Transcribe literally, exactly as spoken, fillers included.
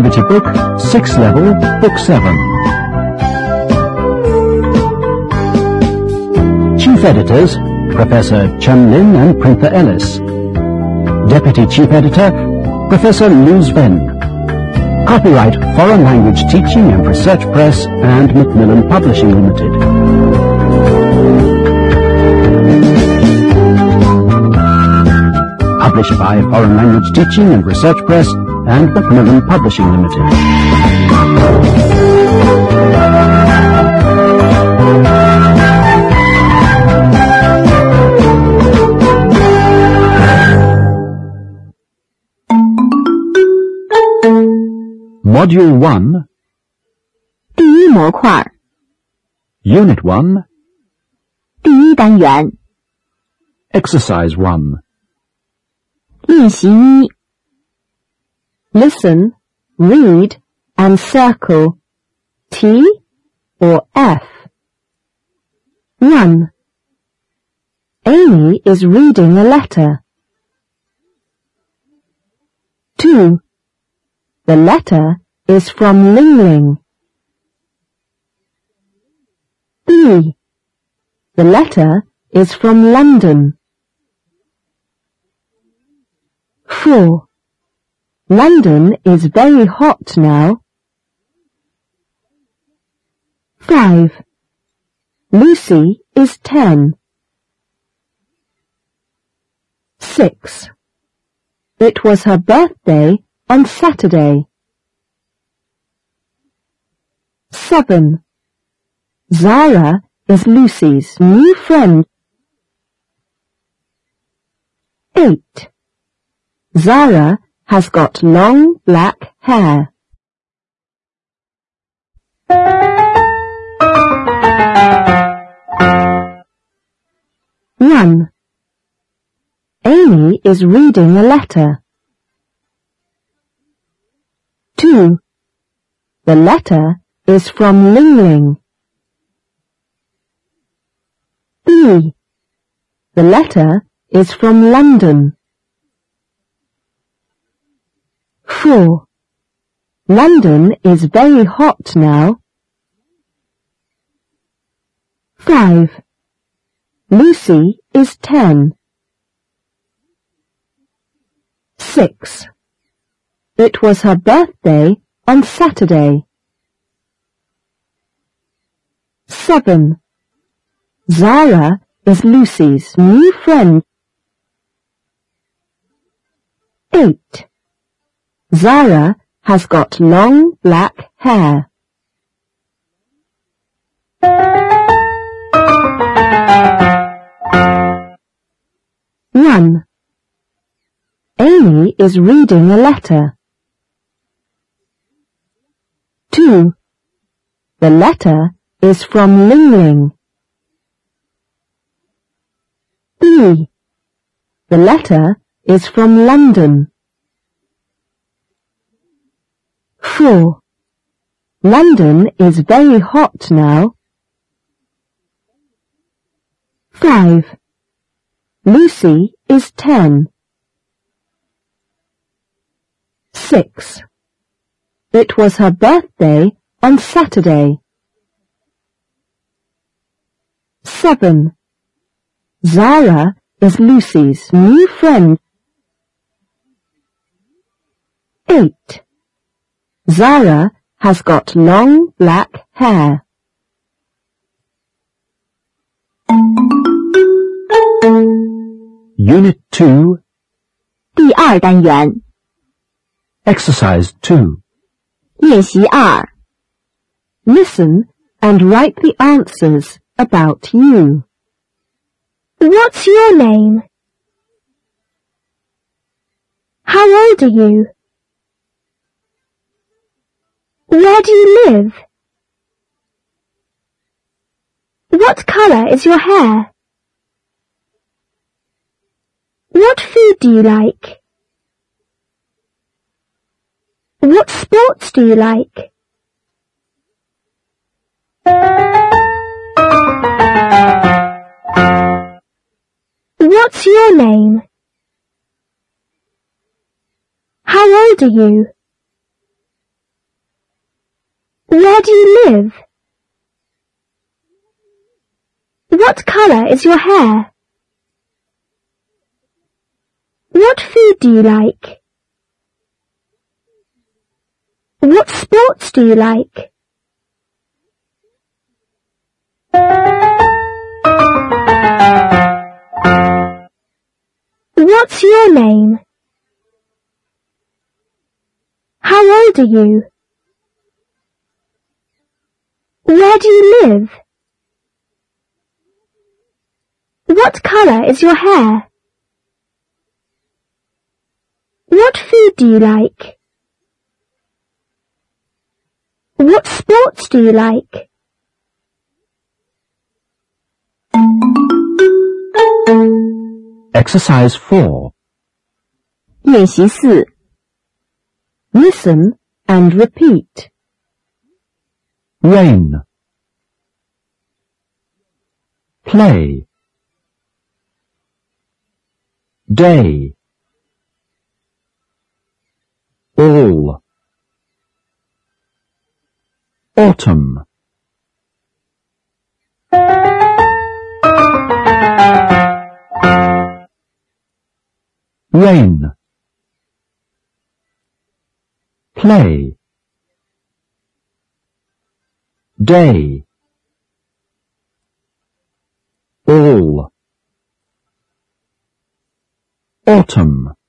Activity Book, sixth Level, Book seven. Chief Editors, Professor Chun Lin and Printher Ellis. Deputy Chief Editor, Professor Luz Ben. Copyright Foreign Language Teaching and Research Press and Macmillan Publishing Limited. Published by Foreign Language Teaching and Research Press and Macmillan Publishing Limited. Module one, 第一模块 Unit one, 第一单元 Exercise one. 练习一 Listen, read, and circle T or F. one. Amy is reading a letter. two. The letter is from Ling Ling. three. The letter is from London. four. London is very hot now. five. Lucy is ten. six. It was her birthday on Saturday. seven. Zara is Lucy's new friend. eight. Zara has got long black hair. one. Amy is reading a letter. two. The letter is from Ling Ling. three. The letter is from London. four. London is very hot now. five. Lucy is ten. six. It was her birthday on Saturday. seven. Zara is Lucy's new friend. eight. Zara has got long black hair. one. Amy is reading a letter. two. The letter is from Ling Ling. three. The letter is from London. four. London is very hot now. five. Lucy is ten. six. It was her birthday on Saturday. seven. Zara is Lucy's new friend. eight. Zara has got long black hair. Unit two, 第二单元 Exercise two. 练习二 Listen and write the answers about you. What's your name? How old are you? Where do you live? What colour is your hair? What food do you like? What sports do you like? What's your name? How old are you? Where do you live? What colour is your hair? What food do you like? What sports do you like? What's your name? How old are you? Where do you live? What colour is your hair? What food do you like? What sports do you like? Exercise four. 练习四 Listen and repeat. Rain. Play. Day. All. Autumn. Rain. Play. Day. All. Autumn.